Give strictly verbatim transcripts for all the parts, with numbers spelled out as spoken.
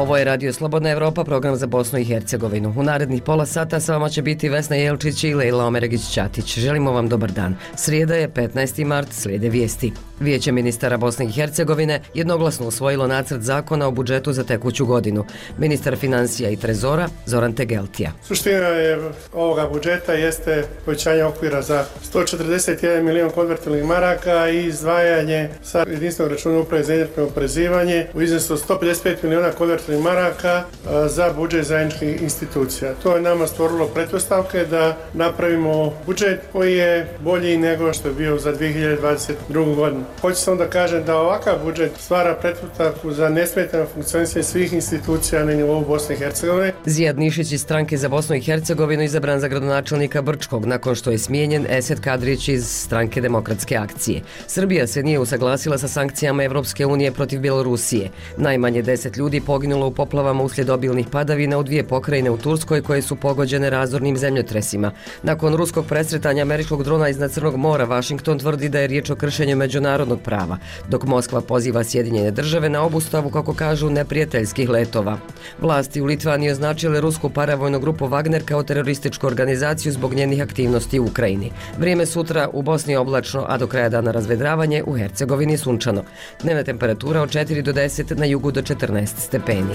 Ovo je Radio Slobodna Evropa, program za Bosnu i Hercegovinu. U narednih pola sata s vama će biti Vesna Jelčić i Lejla Omeregić-Ćatić. Želimo vam dobar dan. Srijeda je petnaesti mart, slijede vijesti. Vijeće ministara Bosne i Hercegovine jednoglasno usvojilo nacrt zakona o budžetu za tekuću godinu. Ministar financija i trezora Zoran Tegeltija. Suština je ovoga budžeta jeste povećanje okvira za sto četrdeset jedan milion konvertibilnih maraka i izdvajanje sa jedinstvenog računa uprave za indirektno oporezivanje u iznosu od sto pedeset pet miliona konvertibilnih maraka za budžet zajedničkih institucija. To je nama stvorilo pretpostavke da napravimo budžet koji je bolji nego što je bio za dvije hiljade dvadeset drugu. godinu. Hoću samo da kažem da ovakav budžet stvara pretpostavku za nesmetano funkcionisanje svih institucija na nivou Bosne i Hercegovine. Zijad Nišić iz stranke za Bosnu i Hercegovinu izabran za gradonačelnika Brčkog nakon što je smijenjen Esed Kadrić iz stranke Demokratske akcije. Srbija se nije usaglasila sa sankcijama Evropske unije protiv Bjelorusije. Najmanje deset ljudi poginulo u poplavama uslijed obilnih padavina u dvije pokrajine u Turskoj koje su pogođene razornim zemljotresima. Nakon ruskog presretanja američkog drona iznad Crnog mora, Washington tvrdi da je riječ o kršenju međunarodnog prava, dok Moskva poziva Sjedinjene države na obustavu, kako kažu, neprijateljskih letova. Vlasti u Litvaniji označile rusku paravojnu grupu Wagner kao terorističku organizaciju zbog njenih aktivnosti u Ukrajini. Vrijeme sutra u Bosni oblačno, a do kraja dana razvedravanje, u Hercegovini sunčano. Dnevna temperatura od četiri do deset, na jugu do četrnaest stepeni.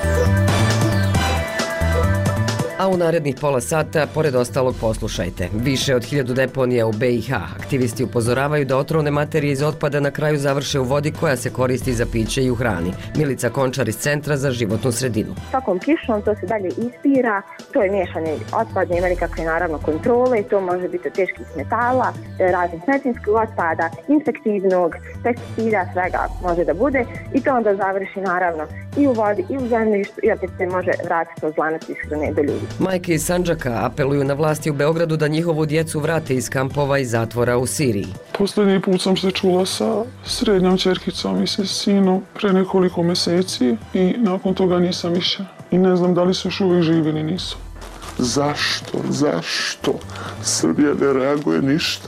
A u narednih pola sata, pored ostalog, poslušajte. Više od hiljadu deponija u B i H. Aktivisti upozoravaju da otrovne materije iz otpada na kraju završe u vodi koja se koristi za piće i u hrani. Milica Končar iz Centra za životnu sredinu. Svakom kišom to se dalje ispira, to je miješanje otpada, ima nekakve naravno kontrole, to može biti od teških metala, raznih medicinskog otpada, infektivnog, pesticida, svega može da bude i to onda završi naravno i u vodi i u zemljištu i opet se može vratiti od lanac ishrane do ljudi. Majke iz Sandžaka apeluju na vlasti u Beogradu da njihovu djecu vrate iz kampova i zatvora u Siriji. Posljednji put sam se čula sa srednjom ćerkicom i sa sinom pre nekoliko mjeseci i nakon toga nisam više. I ne znam da li su još uvijek živi ili nisu. Zašto? Zašto? Srbija ne reaguje ništa.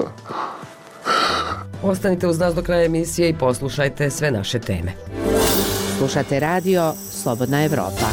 Ostanite uz nas do kraja emisije i poslušajte sve naše teme. Slušate radio Slobodna Evropa.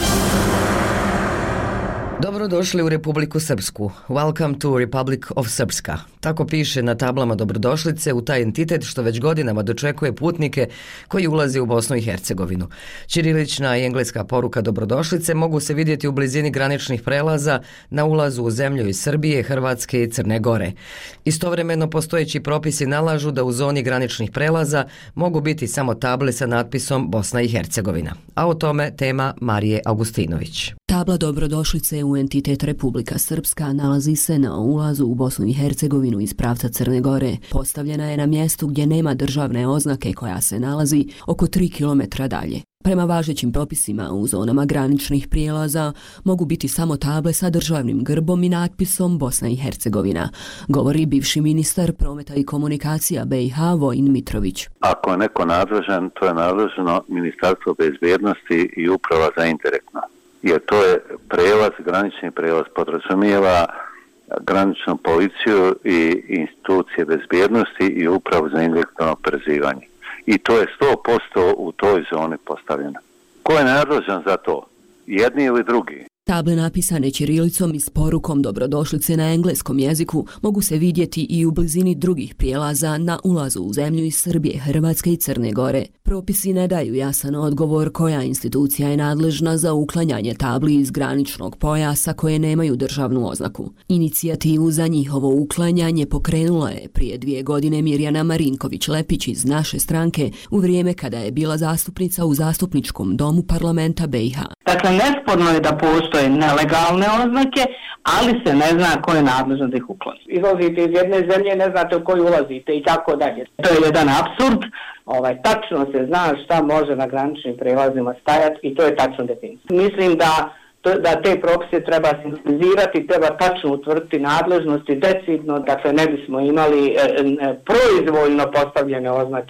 Dobrodošli u Republiku Srpsku. Welcome to Republic of Srpska. Tako piše na tablama dobrodošlice u taj entitet što već godinama dočekuje putnike koji ulaze u Bosnu i Hercegovinu. Ćirilična i engleska poruka dobrodošlice mogu se vidjeti u blizini graničnih prelaza na ulazu u zemlju iz Srbije, Hrvatske i Crne Gore. Istovremeno postojeći propisi nalažu da u zoni graničnih prelaza mogu biti samo table sa natpisom Bosna i Hercegovina. A o tome tema Marije Augustinović. Tabla dobrodošlice u entitet Republika Srpska nalazi se na ulazu u Bosnu i Hercegovinu iz pravca Crne Gore. Postavljena je na mjestu gdje nema državne oznake koja se nalazi oko tri kilometra dalje. Prema važećim propisima u zonama graničnih prijelaza mogu biti samo table sa državnim grbom i natpisom Bosna i Hercegovina, govori bivši ministar prometa i komunikacija B i H Vojin Mitrović. Ako je neko nadležan, to je nadležno Ministarstvo bezbjednosti i Uprava za indirektno. Jer to je prelaz, granični prelaz podrazumijeva graničnu policiju i institucije bezbjednosti i Upravu za indirektno oporezivanje. I to je sto posto u toj zoni postavljeno. Ko je nadležan za to? Jedni ili drugi? Table napisane ćirilicom i s porukom dobrodošlice na engleskom jeziku mogu se vidjeti i u blizini drugih prijelaza na ulazu u zemlju iz Srbije, Hrvatske i Crne Gore. Propisi ne daju jasan odgovor koja institucija je nadležna za uklanjanje tabli iz graničnog pojasa koje nemaju državnu oznaku. Inicijativu za njihovo uklanjanje pokrenula je prije dvije godine Mirjana Marinković-Lepić iz naše stranke u vrijeme kada je bila zastupnica u zastupničkom domu parlamenta B i H. Dakle, nesporno je da postoje nelegalne oznake, ali se ne zna ko je nadležan da ih ukloni. Izlazite iz jedne zemlje, ne znate u koju ulazite i tako dalje. To je jedan apsurd. Ovaj, tačno se zna šta može na graničnim prelazima stajati i to je tačno definicija. Mislim da, da te propise treba sintetizirati, treba tačno utvrditi nadležnosti decidno, dakle ne bismo imali e, e, proizvoljno postavljene oznake.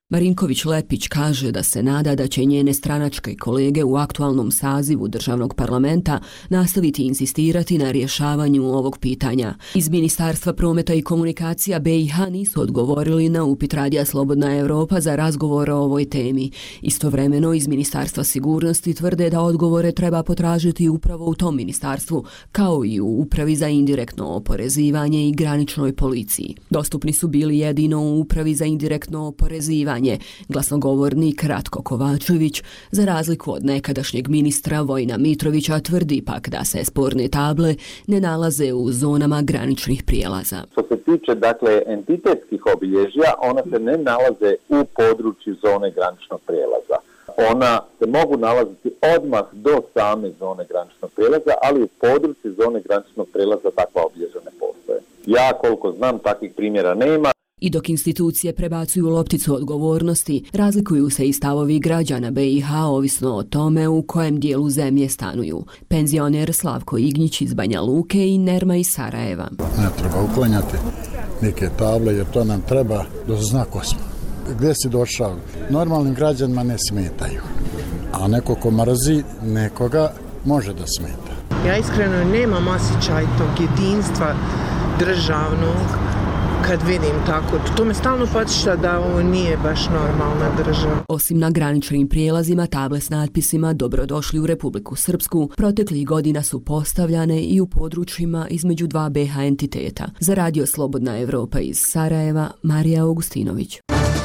Marinković Lepić kaže da se nada da će njene stranačke kolege u aktualnom sazivu državnog parlamenta nastaviti insistirati na rješavanju ovog pitanja. Iz Ministarstva prometa i komunikacija B i H nisu odgovorili na upit Radija Slobodna Evropa za razgovor o ovoj temi. Istovremeno iz Ministarstva sigurnosti tvrde da odgovore treba potražiti upravo u tom ministarstvu, kao i u Upravi za indirektno oporezivanje i graničnoj policiji. Dostupni su bili jedino u Upravi za indirektno oporezivanje. Glasnogovornik Ratko Kovačević, za razliku od nekadašnjeg ministra Vojina Mitrovića, tvrdi pak da se sporne table ne nalaze u zonama graničnih prijelaza. Što se tiče dakle entitetskih obilježja, ona se ne nalaze u području zone graničnog prijelaza. Ona se mogu nalaziti odmah do same zone graničnog prijelaza, ali u području zone graničnog prijelaza takva obilježja ne postoje. Ja koliko znam takvih primjera nema. I dok institucije prebacuju lopticu odgovornosti, razlikuju se i stavovi građana B i H ovisno o tome u kojem dijelu zemlje stanuju. Penzioner Slavko Ignjić iz Banja Luke i Nerma iz Sarajeva. Ne treba uklanjati neke table jer to nam treba da zna ko smo. Gdje si došao? Normalnim građanima ne smetaju, a neko ko mrzi nekoga može da smeta. Ja iskreno nemam osjećaj tog jedinstva državnog. Kad vidim tako, to me stalno podsjeća da ovo nije baš normalna država. Osim na graničnim prijelazima, table s natpisima Dobrodošli u Republiku Srpsku proteklih godina su postavljane i u područjima između dva B H entiteta. Za Radio Slobodna Evropa iz Sarajeva, Marija Augustinović.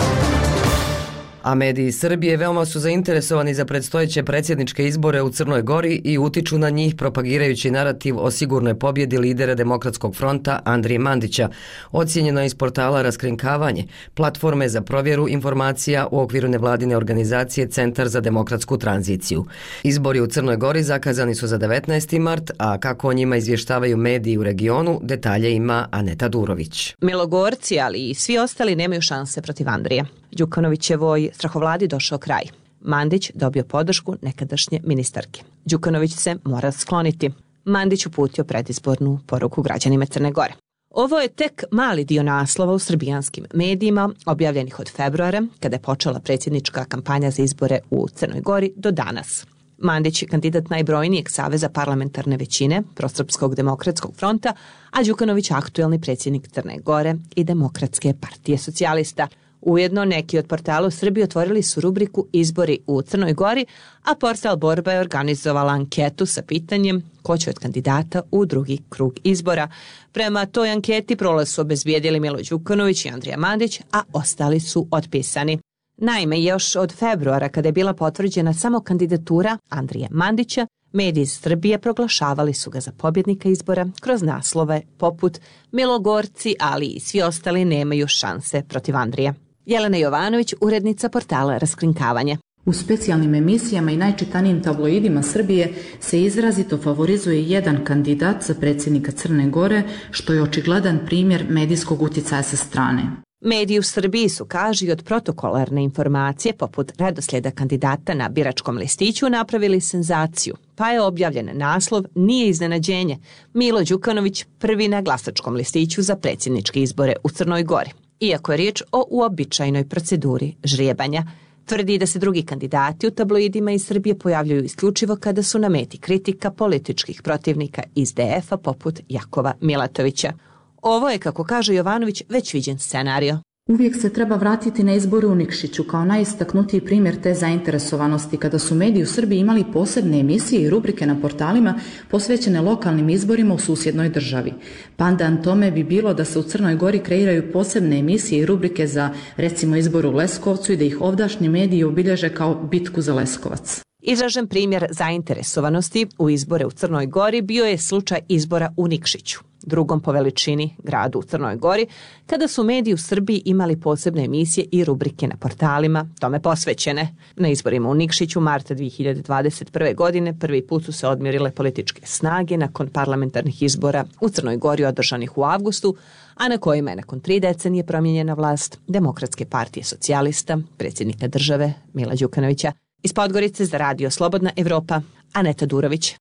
A mediji Srbije veoma su zainteresovani za predstojeće predsjedničke izbore u Crnoj Gori i utiču na njih propagirajući narativ o sigurnoj pobjedi lidera Demokratskog fronta Andrije Mandića, ocijenjeno iz portala Raskrinkavanje, platforme za provjeru informacija u okviru nevladine organizacije Centar za demokratsku tranziciju. Izbori u Crnoj Gori zakazani su za devetnaesti mart, a kako o njima izvještavaju mediji u regionu, detalje ima Aneta Durović. Milogorci, ali i svi ostali nemaju šanse protiv Andrije. Đukanovićevoj strahovladi došao kraj. Mandić dobio podršku nekadašnje ministarke. Đukanović se mora skloniti. Mandić uputio predizbornu poruku građanima Crne Gore. Ovo je tek mali dio naslova u srbijanskim medijima, objavljenih od februara, kada je počela predsjednička kampanja za izbore u Crnoj Gori, do danas. Mandić je kandidat najbrojnijeg saveza parlamentarne većine, Prosrpskog demokratskog fronta, a Đukanović aktuelni predsjednik Crne Gore i Demokratske partije socijalista. Ujedno, neki od portala u Srbiji otvorili su rubriku Izbori u Crnoj Gori, a portal Borba je organizovala anketu sa pitanjem ko će od kandidata u drugi krug izbora. Prema toj anketi prolaz su obezbijedili Milo Đukanović i Andrija Mandić, a ostali su otpisani. Naime, još od februara, kada je bila potvrđena samo kandidatura Andrije Mandića, mediji Srbije proglašavali su ga za pobjednika izbora kroz naslove poput Milogorci, ali i svi ostali nemaju šanse protiv Andrije. Jelena Jovanović, urednica portala Raskrinkavanje. U specijalnim emisijama i najčitanijim tabloidima Srbije se izrazito favorizuje jedan kandidat za predsjednika Crne Gore, što je očigledan primjer medijskog utjecaja sa strane. Mediji u Srbiji su, kaži, od protokolarne informacije poput redoslijeda kandidata na biračkom listiću napravili senzaciju, pa je objavljen naslov Nije iznenađenje, Milo Đukanović prvi na glasačkom listiću za predsjedničke izbore u Crnoj Gori. Iako je riječ o uobičajenoj proceduri žrijebanja, tvrdi da se drugi kandidati u tabloidima iz Srbije pojavljuju isključivo kada su na meti kritika političkih protivnika iz D F-a poput Jakova Milatovića. Ovo je, kako kaže Jovanović, već viđen scenario. Uvijek se treba vratiti na izbore u Nikšiću kao najistaknutiji primjer te zainteresovanosti kada su mediji u Srbiji imali posebne emisije i rubrike na portalima posvećene lokalnim izborima u susjednoj državi. Pandan tome bi bilo da se u Crnoj Gori kreiraju posebne emisije i rubrike za, recimo, izbor u Leskovcu i da ih ovdašnji mediji obilježe kao bitku za Leskovac. Izražen primjer zainteresovanosti u izbore u Crnoj Gori bio je slučaj izbora u Nikšiću, drugom po veličini gradu u Crnoj Gori, kada su mediji u Srbiji imali posebne emisije i rubrike na portalima tome posvećene. Na izborima u Nikšiću marta dvije hiljade dvadeset prve. godine prvi put su se odmjerile političke snage nakon parlamentarnih izbora u Crnoj Gori održanih u avgustu, a na kojima je nakon tri decenije promijenjena vlast Demokratske partije socijalista, predsjednika države Mila Đukanovića. Iz Podgorice za Radio Slobodna Evropa, Aneta Durović.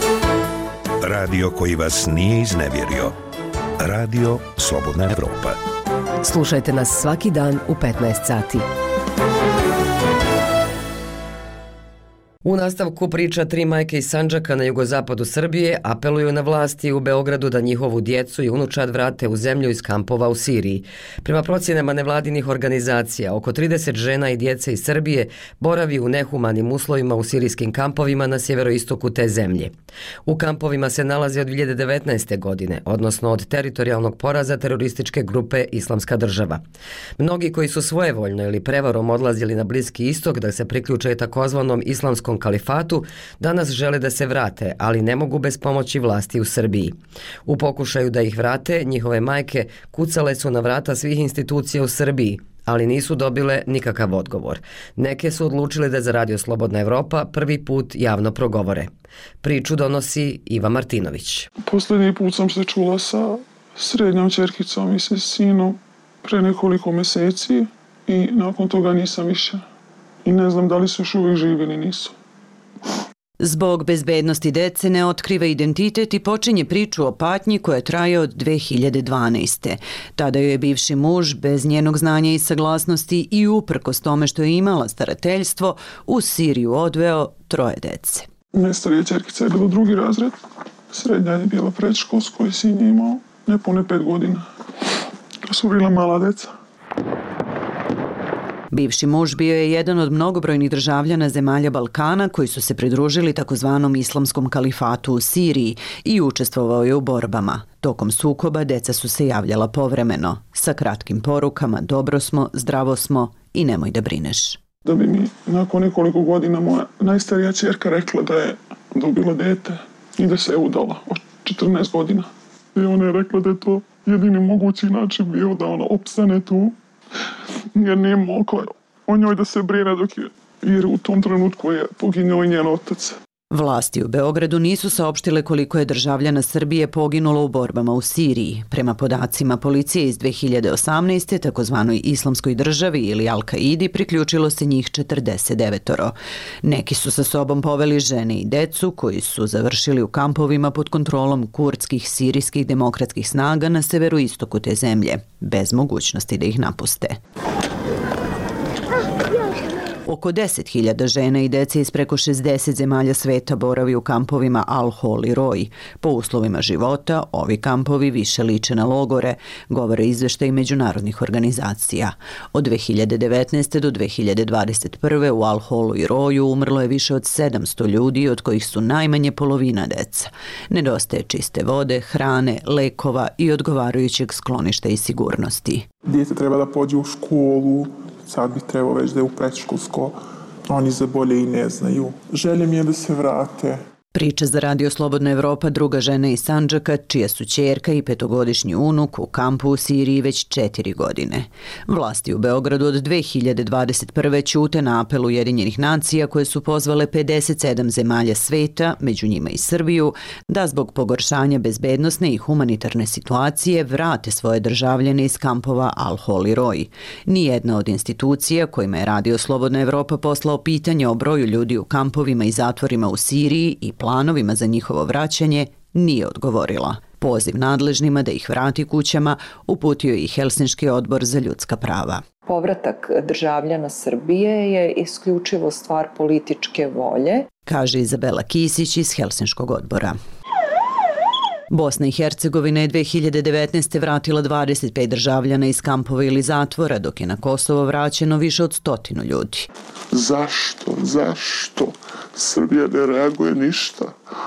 Radio koji vas nije iznevjerio. Radio Slobodna Evropa. Slušajte nas svaki dan u petnaest sati. U nastavku priča tri majke iz Sandžaka na jugozapadu Srbije apeluju na vlasti u Beogradu da njihovu djecu i unučad vrate u zemlju iz kampova u Siriji. Prema procjenama nevladinih organizacija, oko trideset žena i djece iz Srbije boravi u nehumanim uslovima u sirijskim kampovima na sjeveroistoku te zemlje. U kampovima se nalaze od dvije hiljade devetnaeste. godine, odnosno od teritorijalnog poraza terorističke grupe Islamska država. Mnogi koji su svojevoljno ili prevarom odlazili na Bliski istok da se priključe takozvanom islamskom kalifatu, danas žele da se vrate, ali ne mogu bez pomoći vlasti u Srbiji. U pokušaju da ih vrate, njihove majke kucale su na vrata svih institucija u Srbiji, ali nisu dobile nikakav odgovor. Neke su odlučile da za Radio Slobodna Evropa prvi put javno progovore. Priču donosi Iva Martinović. Posljednji put sam se čula sa srednjom ćerkicom i sa sinom pre nekoliko mjeseci i nakon toga nisam više. I ne znam da li su još uvijek živi ili nisu. Zbog bezbednosti dece ne otkriva identitet i počinje priču o patnji koja traje od dve hiljade dvanaeste. Tada joj je bivši muž, bez njenog znanja i saglasnosti i uprkos tome što je imala starateljstvo, u Siriju odveo troje dece. Najstarija ćerkica je bila drugi razred, srednja je bila predškolsko i sin je imao nepune pet godina. To su bila mala deca. Bivši muž bio je jedan od mnogobrojnih državljana zemalja Balkana koji su se pridružili takozvanom islamskom kalifatu u Siriji i učestvovao je u borbama. Tokom sukoba deca su se javljala povremeno, sa kratkim porukama dobro smo, zdravo smo i nemoj da brineš. Da bi mi nakon nekoliko godina moja najstarija ćerka rekla da je dobila dete i da se je udala od četrnaest godina. I ona je rekla da je to jedini mogući način bio da ona opstane tu, jer nije mogla o njoj da se brine dok je, jer u tom trenutku je poginuo i njen otac. Vlasti u Beogradu nisu saopštile koliko je državljana Srbije poginulo u borbama u Siriji. Prema podacima policije iz dve hiljade osamnaeste. takozvanoj Islamskoj državi ili Al-Kaidi priključilo se njih četrdeset devet. Neki su sa sobom poveli žene i decu koji su završili u kampovima pod kontrolom kurdskih sirijskih demokratskih snaga na severoistoku te zemlje, bez mogućnosti da ih napuste. Oko deset hiljada žena i dece iz preko šezdeset zemalja sveta boravi u kampovima Al-Hol i Roj. Po uslovima života, ovi kampovi više liče na logore, govore izveštaji međunarodnih organizacija. Od dve hiljade devetnaeste. do dve hiljade dvadeset prve. u Al-Holu i Roju umrlo je više od sedamsto ljudi, od kojih su najmanje polovina deca. Nedostaje čiste vode, hrane, lekova i odgovarajućeg skloništa i sigurnosti. Dijete treba da pođe u školu, sad bi trebao već da je u predškolsko, oni za bolje i ne znaju. Želja mi je da se vrate. Priča za Radio Slobodna Evropa druga žena iz Sandžaka, čija su ćerka i petogodišnji unuk u kampu u Siriji već četiri godine. Vlasti u Beogradu od dve hiljade dvadeset prve. ćute na apel Ujedinjenih nacija koje su pozvale pedeset sedam zemalja sveta, među njima i Srbiju, da zbog pogoršanja bezbednosne i humanitarne situacije vrate svoje državljane iz kampova Al-Hol i Roj. Nijedna od institucija kojima je Radio Slobodna Evropa poslao pitanje o broju ljudi u kampovima i zatvorima u Siriji i planovima za njihovo vraćanje nije odgovorila. Poziv nadležnima da ih vrati kućama uputio i Helsinški odbor za ljudska prava. Povratak državljana Srbije je isključivo stvar političke volje, kaže Izabela Kisić iz Helsinškog odbora. Bosna i Hercegovina je dve hiljade devetnaeste. vratila dvadeset pet državljana iz kampova ili zatvora, dok je na Kosovo vraćeno više od stotinu ljudi. Zašto? Zašto? Srbija ne reaguje ništa.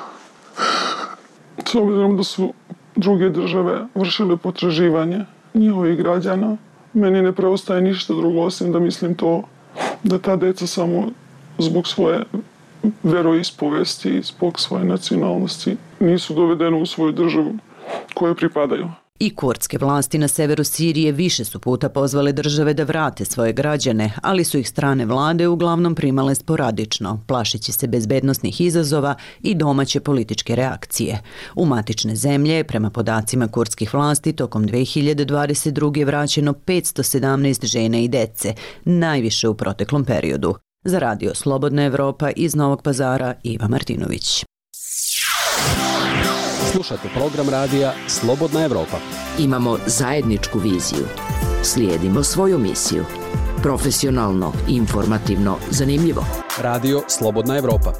S obzirom da su druge države vršile potraživanje njihovih građana, meni ne preostaje ništa drugo osim da mislim to da ta deca samo zbog svoje veroispovesti i zbog svoje nacionalnosti nisu dovedene u svoju državu kojoj pripadaju. I kurdske vlasti na severu Sirije više su puta pozvale države da vrate svoje građane, ali su ih strane vlade uglavnom primale sporadično, plašeći se bezbednosnih izazova i domaće političke reakcije. U matične zemlje, prema podacima kurdskih vlasti, tokom dve hiljade dvadeset druge. vraćeno petsto sedamnaest žena i dece, najviše u proteklom periodu. Za Radio Slobodna Evropa iz Novog Pazara, Iva Martinović. Slušate program radija Slobodna Evropa. Imamo zajedničku viziju. Slijedimo svoju misiju. Profesionalno, informativno, zanimljivo. Radio Slobodna Evropa.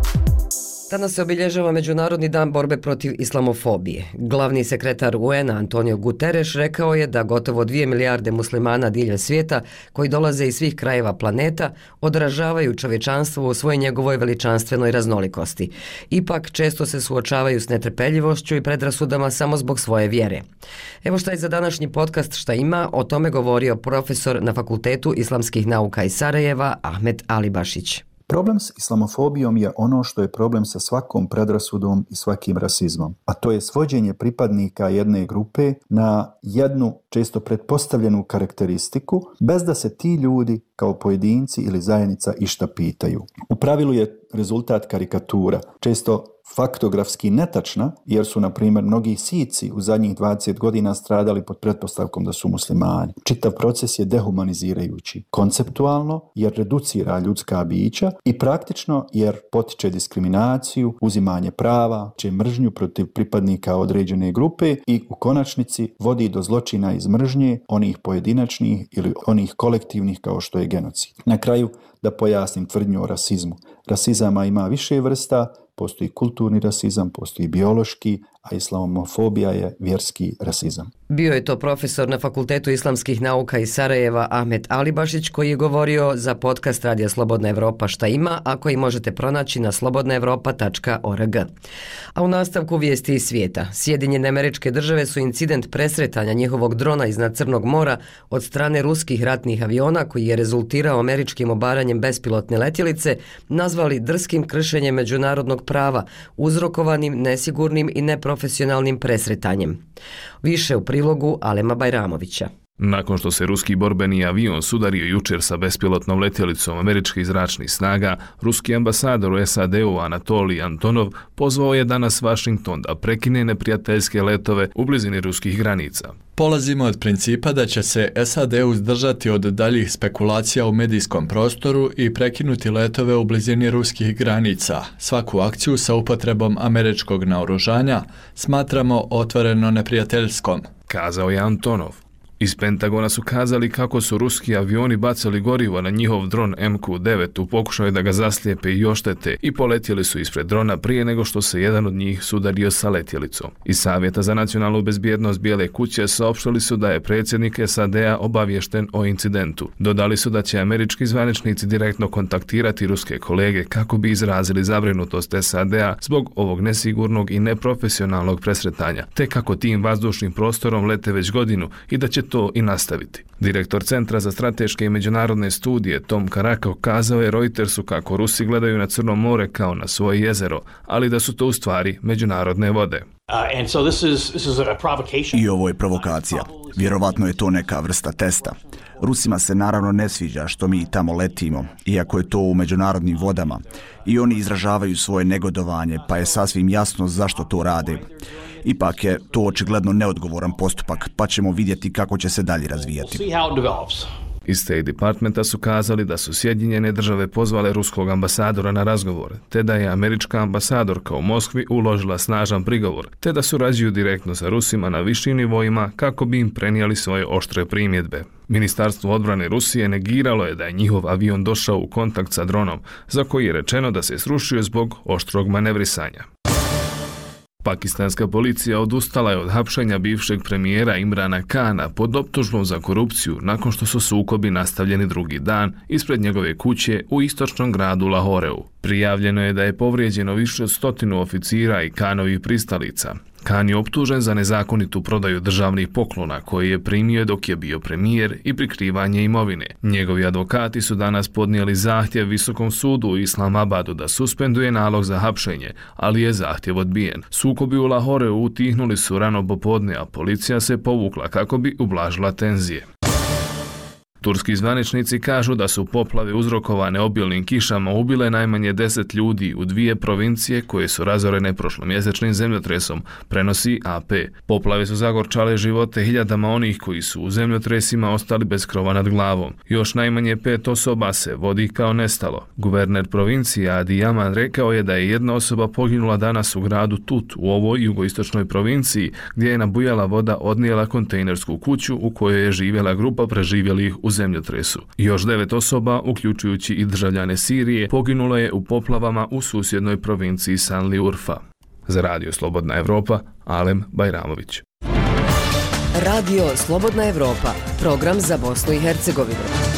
Danas se obilježava Međunarodni dan borbe protiv islamofobije. Glavni sekretar U N-a Antonio Guterres rekao je da gotovo dvije milijarde muslimana diljem svijeta, koji dolaze iz svih krajeva planeta, odražavaju čovječanstvo u svojoj njegovoj veličanstvenoj raznolikosti. Ipak često se suočavaju s netrpeljivošću i predrasudama samo zbog svoje vjere. Evo šta je za današnji podcast Šta ima, o tome govorio profesor na Fakultetu islamskih nauka iz Sarajeva Ahmet Alibašić. Problem s islamofobijom je ono što je problem sa svakom predrasudom i svakim rasizmom, a to je svođenje pripadnika jedne grupe na jednu često pretpostavljenu karakteristiku, bez da se ti ljudi kao pojedinci ili zajednica išta pitaju. U pravilu je rezultat karikatura, često faktografski netačna, jer su, na primjer, mnogi Sici u zadnjih dvadeset godina stradali pod pretpostavkom da su muslimani. Čitav proces je dehumanizirajući, konceptualno jer reducira ljudska bića i praktično jer potiče diskriminaciju, uzimanje prava, če mržnju protiv pripadnika određene grupe i u konačnici vodi do zločina iz mržnje onih pojedinačnih ili onih kolektivnih kao što je genocid. Na kraju da pojasnim tvrdnju o rasizmu. Rasizama ima više vrsta, postoji kulturni rasizam, postoji biološki, a islamofobija je vjerski rasizam. Bio je to profesor na Fakultetu islamskih nauka iz Sarajeva Ahmet Alibašić, koji je govorio za podcast Radija Slobodna Evropa Šta ima, a koji možete pronaći na slobodna evropa tačka org. A u nastavku vijesti iz svijeta. Sjedinjene Američke Države su incident presretanja njihovog drona iznad Crnog mora od strane ruskih ratnih aviona, koji je rezultirao američkim obaranjem bespilotne letjelice, nazvali drskim kršenjem međunarodnog prava, uzrokovanim nesigurnim i neprofesionalnim presretanjem. Više u prilogu Alema Bajramovića. Nakon što se ruski borbeni avion sudario jučer sa bespilotnom letjelicom američkih zračnih snaga, ruski ambasador u S A D-u Anatolij Antonov pozvao je danas Washington da prekine neprijateljske letove u blizini ruskih granica. Polazimo od principa da će se S A D uzdržati od daljih spekulacija u medijskom prostoru i prekinuti letove u blizini ruskih granica. Svaku akciju sa upotrebom američkog naoružanja smatramo otvoreno neprijateljskom, kazao je Antonov. Iz Pentagona su kazali kako su ruski avioni bacali gorivo na njihov dron M Q devet u pokušaju da ga zaslijepe i oštete i poletjeli su ispred drona prije nego što se jedan od njih sudario sa letjelicom. Iz Savjeta za nacionalnu bezbjednost Bijele kuće saopštili su da je predsjednik S A D-a obaviješten o incidentu. Dodali su da će američki zvaničnici direktno kontaktirati ruske kolege kako bi izrazili zabrinutost S A D-a zbog ovog nesigurnog i neprofesionalnog presretanja, te kako tim vazdušnim prostorom lete već godinu i da će to i nastaviti. Direktor Centra za strateške i međunarodne studije Tom Karakov kazao je Reutersu kako Rusi gledaju na Crno more kao na svoje jezero, ali da su to u stvari međunarodne vode. I ovo je provokacija. Vjerovatno je to neka vrsta testa. Rusima se naravno ne sviđa što mi tamo letimo, iako je to u međunarodnim vodama. I oni izražavaju svoje negodovanje, pa je sasvim jasno zašto to rade. Ipak je to očigledno neodgovoran postupak, pa ćemo vidjeti kako će se dalje razvijati. Iz State Departmenta su kazali da su Sjedinjene Države pozvale ruskog ambasadora na razgovor, te da je američka ambasadorka u Moskvi uložila snažan prigovor, te da surađuju direktno sa Rusima na višim nivoima kako bi im prenijeli svoje oštre primjedbe. Ministarstvo odbrane Rusije negiralo je da je njihov avion došao u kontakt sa dronom, za koji je rečeno da se srušio zbog oštrog manevrisanja. Pakistanska policija odustala je od hapšenja bivšeg premijera Imrana Kana pod optužbom za korupciju nakon što su sukobi nastavljeni drugi dan ispred njegove kuće u istočnom gradu Lahoreu. Prijavljeno je da je povrijeđeno više od stotinu oficira i Kanovih pristalica. Khan je optužen za nezakonitu prodaju državnih poklona koje je primio dok je bio premijer i prikrivanje imovine. Njegovi advokati su danas podnijeli zahtjev Visokom sudu u Islamabadu da suspenduje nalog za hapšenje, ali je zahtjev odbijen. Sukobi u Lahoreu utihnuli su rano popodne, a policija se povukla kako bi ublažila tenzije. Turski zvaničnici kažu da su poplave uzrokovane obilnim kišama ubile najmanje deset ljudi u dvije provincije koje su razorene prošlomjesečnim zemljotresom, prenosi A P. Poplave su zagorčale živote hiljadama onih koji su u zemljotresima ostali bez krova nad glavom. Još najmanje pet osoba se vodi kao nestalo. Guverner provincije Adi Yaman rekao je da je jedna osoba poginula danas u gradu Tut u ovoj jugoistočnoj provinciji gdje je nabujala voda odnijela kontejnersku kuću u kojoj je živjela grupa preživjelih u zemljotresu. Još devet osoba, uključujući i državljane Sirije, poginulo je u poplavama u susjednoj provinciji Sanli Urfa. Za Radio Slobodna Evropa, Alem Bajramović. Radio Slobodna Evropa, program za Bosnu i Hercegovinu.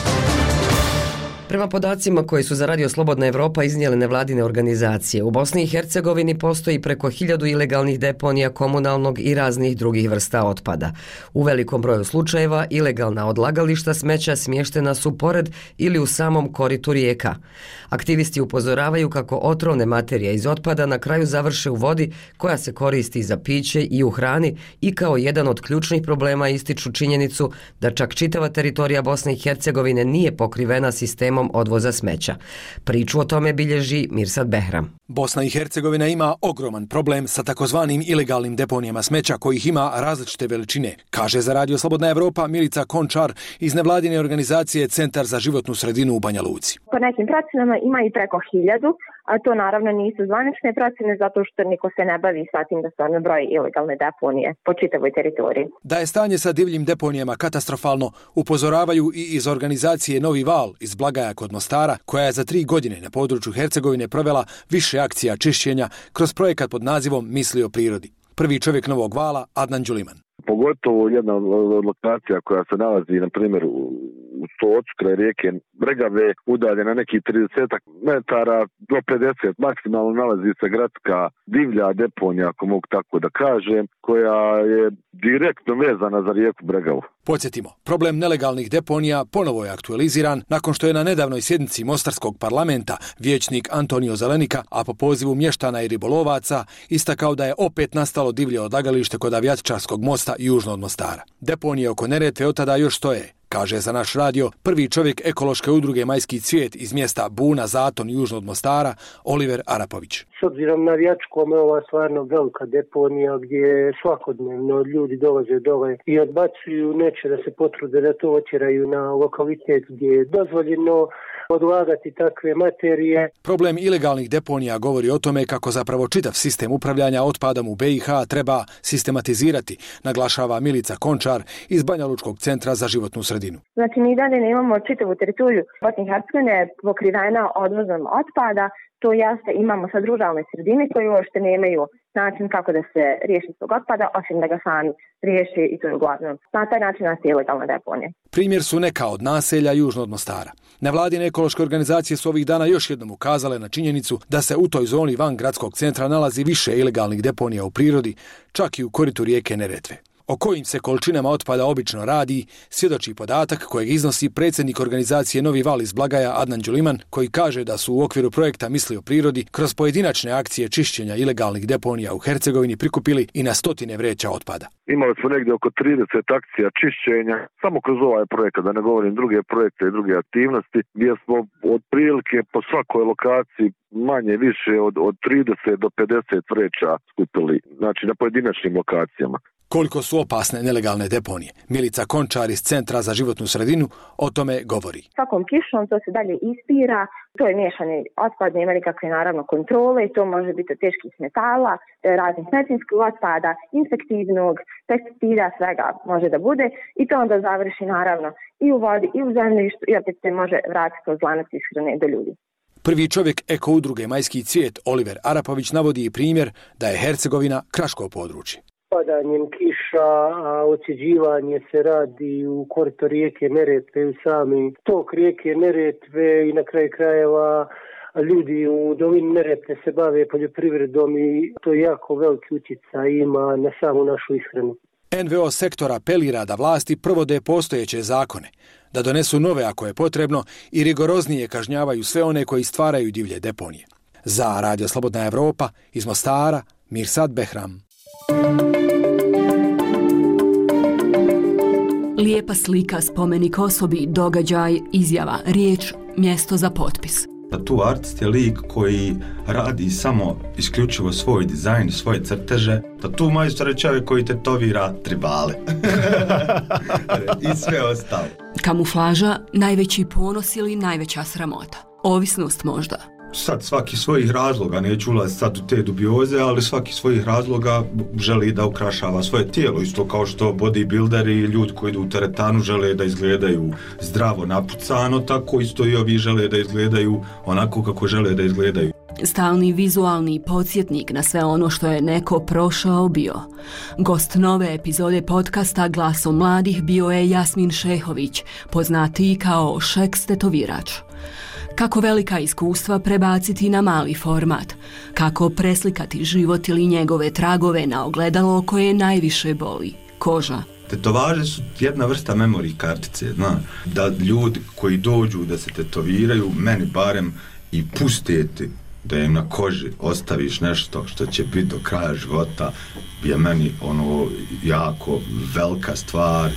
Prema podacima koji su za Radio Slobodna Evropa iznijele nevladine organizacije, u Bosni i Hercegovini postoji preko hiljadu ilegalnih deponija komunalnog i raznih drugih vrsta otpada. U velikom broju slučajeva ilegalna odlagališta smeća smještena su pored ili u samom koritu rijeka. Aktivisti upozoravaju kako otrovne materije iz otpada na kraju završe u vodi koja se koristi za piće i u hrani i kao jedan od ključnih problema ističu činjenicu da čak čitava teritorija Bosne i Hercegovine nije pokrivena sistemom odvoza smeća. Priču o tome bilježi Mirsad Behram. Bosna i Hercegovina ima ogroman problem sa takozvanim ilegalnim deponijama smeća kojih ima različite veličine, kaže za Radio Slobodna Evropa Milica Končar iz nevladine organizacije Centar za životnu sredinu u Banja Luci. Po nekim procenama ima i preko hiljadu, a to naravno nisu zvanične procjene zato što niko se ne bavi sa tim da stvarno broji ilegalne deponije po čitavoj teritoriji. Da je stanje sa divljim deponijama katastrofalno, upozoravaju i iz organizacije Novi val iz Blagaja kod Mostara, koja je za tri godine na području Hercegovine provela više akcija čišćenja kroz projekat pod nazivom Misli o prirodi. Prvi čovjek Novog vala, Adnan Đuliman. Pogotovo jedna od lokacija koja se nalazi, na primjer, u Stocu kraj rijeke Bregave, udaljena nekih trideset metara do pedeset, maksimalno nalazi se gradska divlja deponija, ako mogu tako da kažem, koja je direktno vezana za rijeku Bregavu. Podsjetimo, problem nelegalnih deponija ponovo je aktualiziran nakon što je na nedavnoj sjednici Mostarskog parlamenta vijećnik Antonio Zelenika, a po pozivu mještana i ribolovaca, istakao da je opet nastalo divlje odlagalište kod Avijatičarskog mosta južno od Mostara. Deponije oko Neretve od tada još stoje, kaže za naš radio prvi čovjek ekološke udruge Majski cvijet iz mjesta Buna Zaton južno od Mostara, Oliver Arapović. S obzirom na Vijačkom je ova stvarno velika deponija gdje svakodnevno ljudi dolaze dole i odbacuju, neće da se potrude da to otjeraju na lokalitet gdje je dozvoljeno odlagati takve materije. Problem ilegalnih deponija govori o tome kako zapravo čitav sistem upravljanja otpadom u B i H treba sistematizirati, naglašava Milica Končar iz Banjalučkog centra za životnu sredinu. Znači mi dalje ne imamo čitavu teritoriju Bosne i Hercegovine pokrivena odvozom otpada, to jeste imamo sad ruralne sredine koje uopšte nemaju način kako da se riješi svog otpada, osim da ga sami riješi i to je uglavnom. Na taj način nastaje ilegalna deponija. Primjer su neka od naselja južno od Mostara. Nevladine ekološke organizacije su ovih dana još jednom ukazale na činjenicu da se u toj zoni van gradskog centra nalazi više ilegalnih deponija u prirodi, čak i u koritu rijeke Neretve. O kojim se količinama otpada obično radi, svjedoči podatak kojeg iznosi predsjednik organizacije Novi val iz Blagaja Adnan Đuliman, koji kaže da su u okviru projekta Misli o prirodi kroz pojedinačne akcije čišćenja ilegalnih deponija u Hercegovini prikupili i na stotine vreća otpada. Imali smo negdje oko trideset akcija čišćenja, samo kroz ovaj projekat, da ne govorim druge projekte i druge aktivnosti, gdje smo otprilike po svakoj lokaciji manje više od, od trideset do pedeset vreća skupili, znači na pojedinačnim lokacijama. Koliko su opasne nelegalne deponije? Milica Končar iz Centra za životnu sredinu o tome govori. Svakom kišom to se dalje ispira, to je miješani otpad, nema nikakve naravno kontrole, to može biti od teških metala, raznih medicinskog otpada, infektivnog, pesticida, svega može da bude i to onda završi naravno i u vodi i u zemljištu i opet se može vratiti kroz lanac ishrane do ljudi. Prvi čovjek eko udruge Majski cvijet Oliver Arapović navodi i primjer da je Hercegovina kraško područje. Padanjem kiša, a ocjeđivanje se radi u korito rijeke Neretve, u sami tok rijeke Neretve i na kraju krajeva ljudi u dolini Neretve se bave poljoprivredom i to jako veliki utjecaj ima na samu našu ishranu. N V O sektor apelira da vlasti provode postojeće zakone, da donesu nove ako je potrebno i rigoroznije kažnjavaju sve one koji stvaraju divlje deponije. Za Radio Slobodna Evropa iz Mostara, Mirsad Behram. Lijep Lijepa slika, spomenik osobi, događaj, izjava, riječ, mjesto za potpis. Tu artist je lik koji radi samo isključivo svoj dizajn, svoje crteže. Da tu majstor je čovjek koji tetovira tribale. I sve ostalo. Kamuflaža, najveći ponos ili najveća sramota? Ovisnost možda? Sad svaki svojih razloga, neću ulaziti sad u te dubioze, ali svaki svojih razloga želi da ukrašava svoje tijelo. Isto kao što bodybuilderi i ljudi koji idu u teretanu žele da izgledaju zdravo napucano, tako isto i ovi žele da izgledaju onako kako žele da izgledaju. Stalni vizualni podsjetnik na sve ono što je neko prošao bio. Gost nove epizode podcasta Glasom mladih bio je Jasmin Šehović, poznatiji kao Šeks tetovirač. Kako velika iskustva prebaciti na mali format, kako preslikati život ili njegove tragove na ogledalo koje najviše boli, koža. Tetovaže su jedna vrsta memorij kartice, zna, da ljudi koji dođu da se tetoviraju, meni barem i pustiti da im na koži ostaviš nešto što će biti do kraja života, je meni ono jako velika stvar.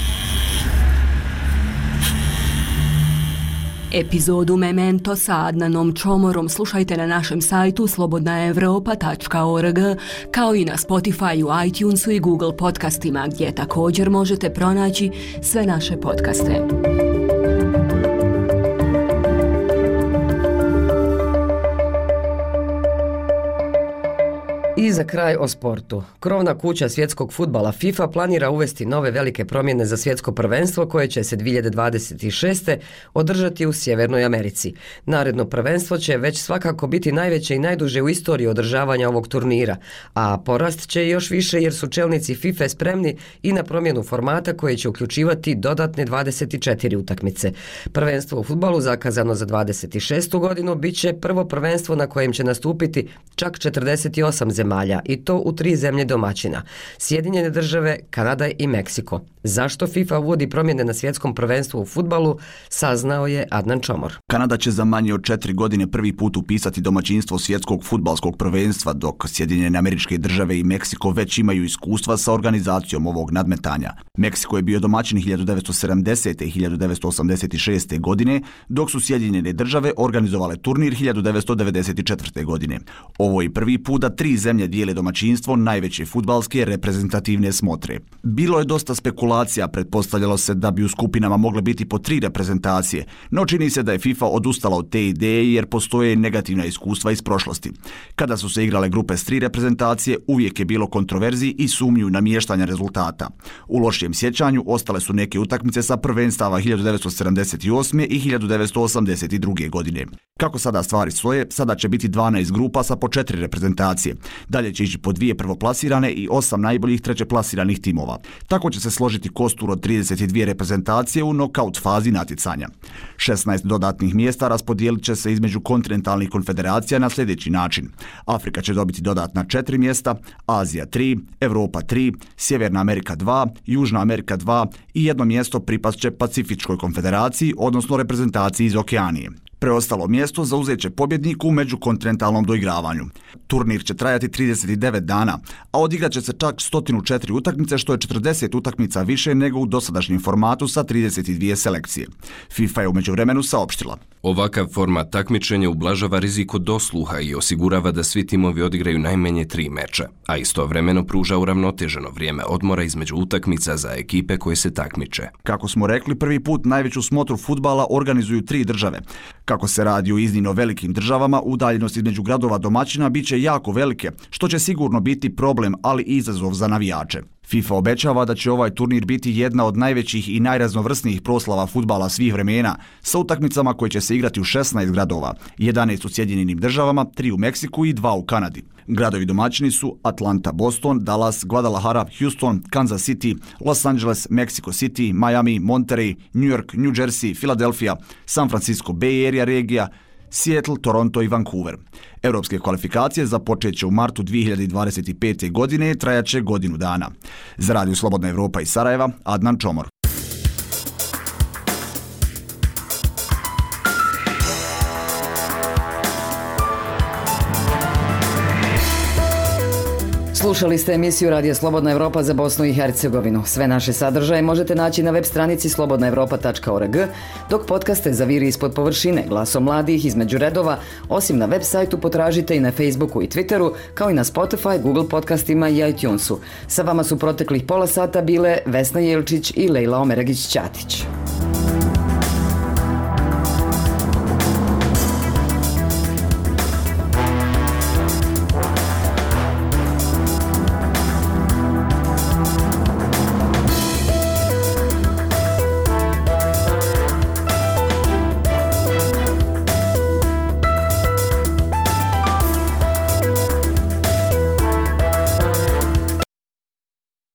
Epizodu Memento sa Adnanom Čomorom slušajte na našem sajtu slobodna evropa tačka org, kao i na Spotifyu, iTunesu i Google podcastima, gdje također možete pronaći sve naše podcaste. I za kraj o sportu. Krovna kuća svjetskog fudbala FIFA planira uvesti nove velike promjene za svjetsko prvenstvo koje će se dvije hiljade dvadeset šeste. održati u Sjevernoj Americi. Naredno prvenstvo će već svakako biti najveće i najduže u istoriji održavanja ovog turnira, a porast će još više jer su čelnici FIFA spremni i na promjenu formata koje će uključivati dodatne dvadeset četiri utakmice. Prvenstvo u fudbalu zakazano za dvadeset šestu godinu bit će prvo prvenstvo na kojem će nastupiti čak četrdeset osam zemalja i to u tri zemlje domaćina: Sjedinjene države, Kanada i Meksiko. Zašto FIFA uvodi promjene na svjetskom prvenstvu u fudbalu, saznao je Adnan Čomor. Kanada će za manje od četiri godine prvi put upisati domaćinstvo svjetskog fudbalskog prvenstva, dok Sjedinjene Američke Države i Meksiko već imaju iskustva sa organizacijom ovog nadmetanja. Meksiko je bio domaćin hiljadu devetsto sedamdesete. i hiljadu devetsto osamdeset šeste. godine, dok su Sjedinjene Države organizovale turnir hiljadu devetsto devedeset četvrte. godine. Ovo je prvi put da tri zemlje dijele domaćinstvo najveće fudbalske reprezentativne smotre. Bilo je dosta spekulacija, pretpostavljalo se da bi u skupinama mogle biti po tri reprezentacije, no čini se da je FIFA odustala od te ideje jer postoje negativna iskustva iz prošlosti. Kada su se igrale grupe s tri reprezentacije, uvijek je bilo kontroverziji i sumnju na mještanje rezultata. U lošijem sjećanju ostale su neke utakmice sa prvenstava hiljadu devetsto sedamdeset osme. i hiljadu devetsto osamdeset druge. godine. Kako sada stvari stoje, sada će biti dvanaest grupa sa po četiri reprezentacije. Dalje će ići po dvije prvoplasirane i osam najboljih trećeplasiranih timova. Tako će se složiti kostur od trideset dvije reprezentacije u nokaut fazi natjecanja. šesnaest dodatnih mjesta raspodijelit će se između kontinentalnih konfederacija na sljedeći način. Afrika će dobiti dodatna četiri mjesta, Azija tri, Europa tri, Sjeverna Amerika dva, Južna Amerika dva i jedno mjesto pripast će Pacifičkoj konfederaciji, odnosno reprezentaciji iz Okeanije. Preostalo mjesto zauzet će pobjednik u međukontinentalnom doigravanju. Turnir će trajati trideset devet dana, a odigrat će se čak sto četiri utakmice, što je četrdeset utakmica više nego u dosadašnjem formatu sa trideset dvije selekcije. FIFA je u međuvremenu saopštila: ovakav format takmičenja ublažava rizik od dosluha i osigurava da svi timovi odigraju najmanje tri meča, a istovremeno pruža uravnoteženo vrijeme odmora između utakmica za ekipe koje se takmiče. Kako smo rekli, prvi put najveću smotru fudbala organizuju tri države. Kako se radi o iznimno velikim državama, udaljenost između gradova domaćina bit će jako velike, što će sigurno biti problem, ali i izazov za navijače. FIFA obećava da će ovaj turnir biti jedna od najvećih i najraznovrsnijih proslava fudbala svih vremena, sa utakmicama koje će se igrati u šesnaest gradova, jedanaest u Sjedinjenim državama, tri u Meksiku i dva u Kanadi. Gradovi domaćini su Atlanta, Boston, Dallas, Guadalajara, Houston, Kansas City, Los Angeles, Mexico City, Miami, Monterey, New York, New Jersey, Philadelphia, San Francisco Bay Area regija, Seattle, Toronto i Vancouver. Europske kvalifikacije započet će u martu dvije hiljade dvadeset pete. godine i trajat će godinu dana. Za Radio Slobodna Evropa iz Sarajeva, Adnan Čomor. Slušali ste emisiju Radija Slobodna Evropa za Bosnu i Hercegovinu. Sve naše sadržaje možete naći na web stranici slobodna evropa tačka org, dok podcaste za Viri ispod površine, Glasom mladih, Između redova, osim na web sajtu potražite i na Facebooku i Twitteru, kao i na Spotify, Google podcastima i iTunesu. Sa vama su proteklih pola sata bile Vesna Jelčić i Lejla Omeragić-Ćatić.